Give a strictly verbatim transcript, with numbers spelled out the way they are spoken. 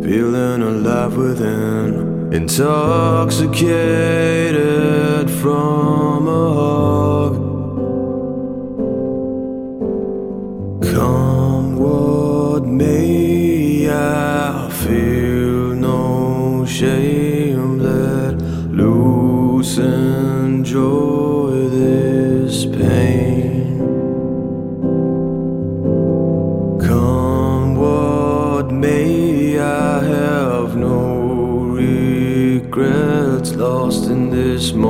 feeling alive within, intoxicated from a hug. Come what may, I feel no shame. Let loose, enjoy this pain. Come what may, I have no regrets, lost in this moment.